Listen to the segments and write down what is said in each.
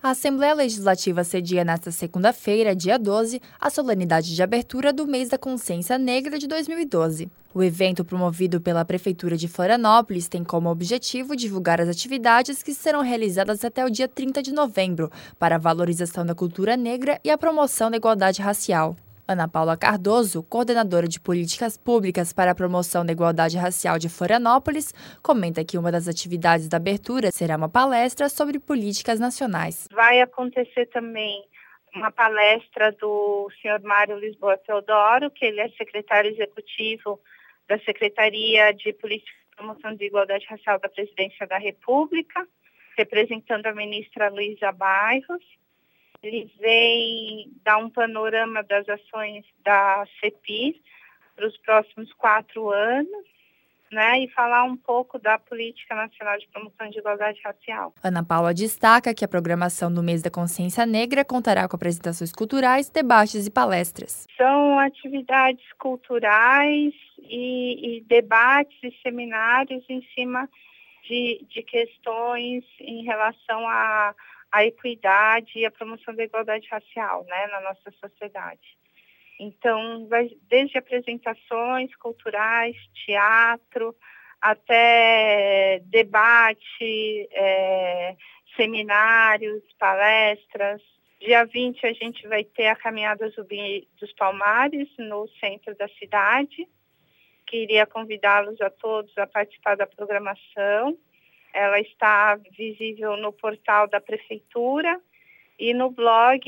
A Assembleia Legislativa cedia nesta segunda-feira, dia 12, a solenidade de abertura do Mês da Consciência Negra de 2012. O evento, promovido pela Prefeitura de Florianópolis, tem como objetivo divulgar as atividades que serão realizadas até o dia 30 de novembro, para a valorização da cultura negra e a promoção da igualdade racial. Ana Paula Cardoso, coordenadora de Políticas Públicas para a Promoção da Igualdade Racial de Florianópolis, comenta que uma das atividades da abertura será uma palestra sobre políticas nacionais. Vai acontecer também uma palestra do senhor Mário Lisboa Teodoro, que ele é secretário executivo da Secretaria de Política e Promoção de Igualdade Racial da Presidência da República, representando a ministra Luísa Bairros. Ele vem dar um panorama das ações da CEPIR para os próximos 4 anos, né, e falar um pouco da Política Nacional de Promoção de Igualdade Racial. Ana Paula destaca que a programação do Mês da Consciência Negra contará com apresentações culturais, debates e palestras. São atividades culturais e debates e seminários em cima de questões em relação à equidade e a promoção da igualdade racial, né, na nossa sociedade. Então, vai desde apresentações culturais, teatro, até debate, seminários, palestras. Dia 20 a gente vai ter a Caminhada Zumbi dos Palmares no centro da cidade. Queria convidá-los a todos a participar da programação. Ela está visível no portal da Prefeitura e no blog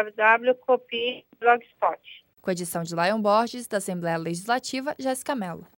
www.copi.blogspot. Com a edição de Lion Borges, da Assembleia Legislativa, Jéssica Mello.